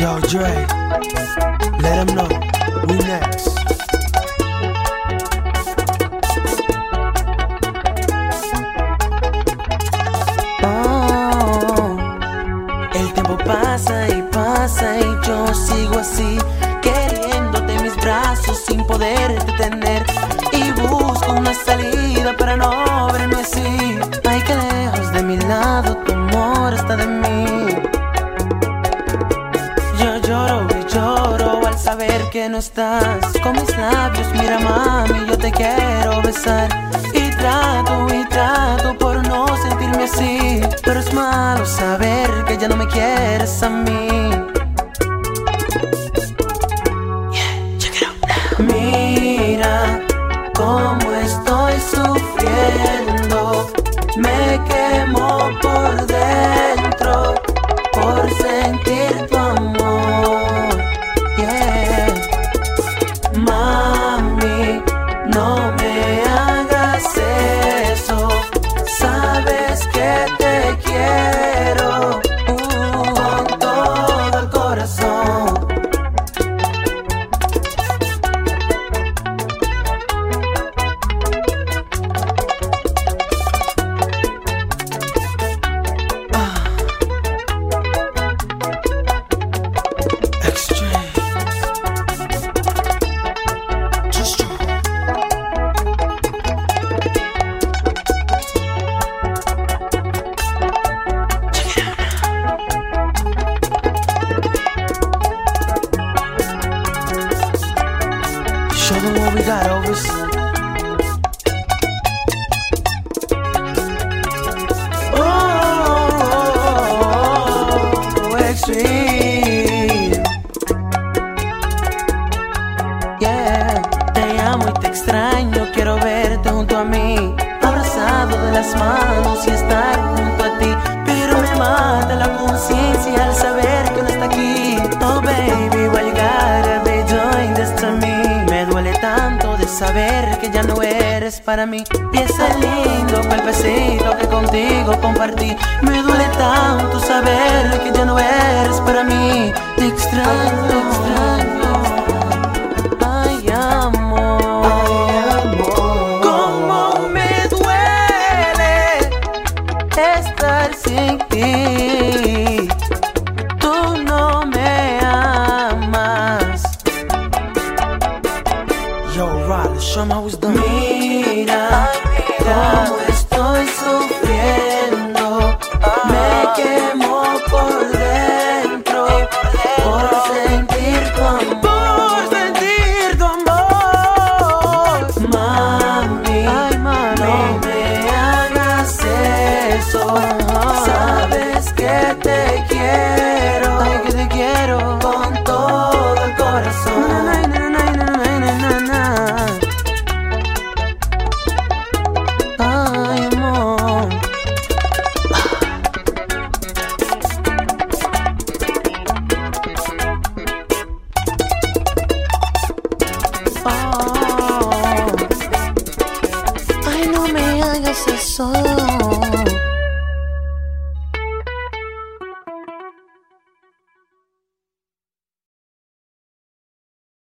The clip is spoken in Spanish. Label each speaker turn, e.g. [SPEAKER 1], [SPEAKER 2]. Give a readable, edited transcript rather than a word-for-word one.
[SPEAKER 1] Yo, Dre, let them know we next.
[SPEAKER 2] Oh, el tiempo pasa y pasa y yo sigo así, queriéndote en mis brazos sin poder detener, y busco una salida para no verme así. Ay, que lejos de mi lado tu amor está de mí. Yo lloro y lloro al saber que no estás. Con mis labios, mira mami, yo te quiero besar, y trato por no sentirme así, pero es malo saber que ya no me quieres a mí. Yeah, check it out now. Mira cómo estoy sufriendo, me quemo por dentro por sentir tu amor. Yeah. Mami, no me hagas eso, sabes que te quiero con todo el corazón.
[SPEAKER 1] Show them what we got, Elvis.
[SPEAKER 2] Oh, extreme. Yeah, te amo y te extraño, quiero verte junto a mí, abrazado de las manos y estar junto a ti, pero me mata la conciencia al saber que no está aquí. Oh baby, why you gotta be doing this to me? Me duele tanto de saber que ya no eres para mí, y ese lindo cuerpecito que contigo compartí. Me duele tanto saber que ya no eres para mí. Te extraño, te extraño. Ay, amor, cómo me duele estar sin ti. Tú no me amas.
[SPEAKER 1] Yo, Riley, show 'em how it's done.
[SPEAKER 2] Mira cómo estoy sufriendo, me quemo por